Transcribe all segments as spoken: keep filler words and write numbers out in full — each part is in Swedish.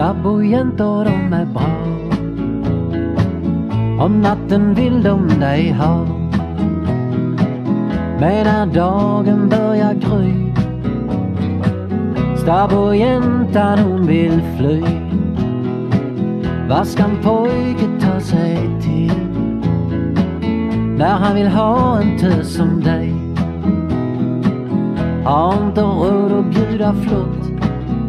Stabbojäntor de är bra. Om natten vill de dig ha, men när dagen börjar gry, stabbojäntan hon vill fly. Vad ska en pojke ta sig till när han vill ha en tös som dig? Har inte råd att bjuda flott,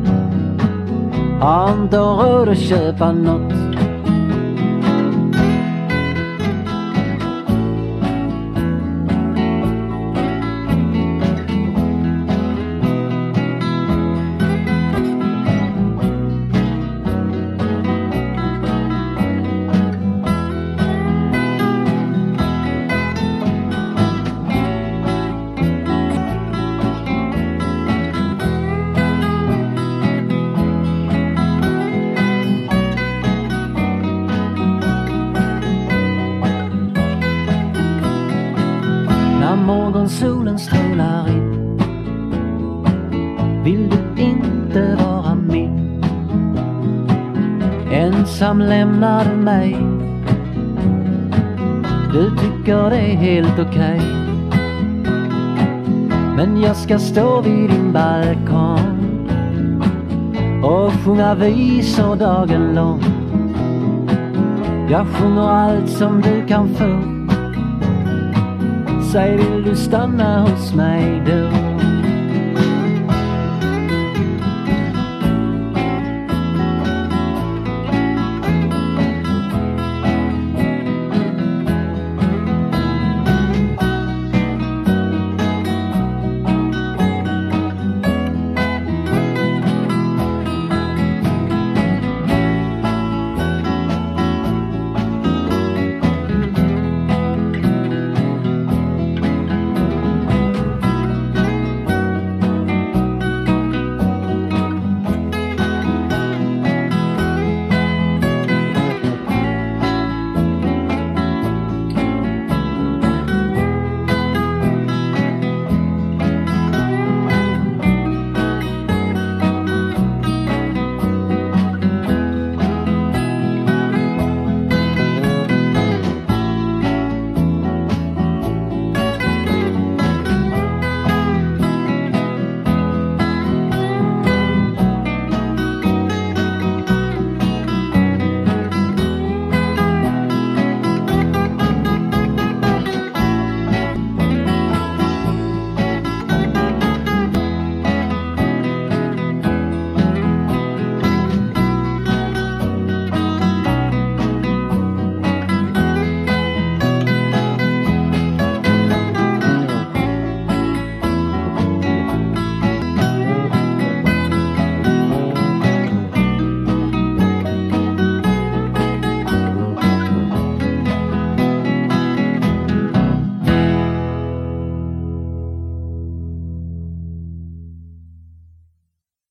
har inte råd att köpa något. När morgonsolen strålar in, vill du inte vara min. Ensam lämnar du mig, du tycker det är helt okej. Men jag ska stå vid din balkong och sjunga visor dagen lång. Jag sjunger allt som du kan få. Säg, vill du stanna hos mig då?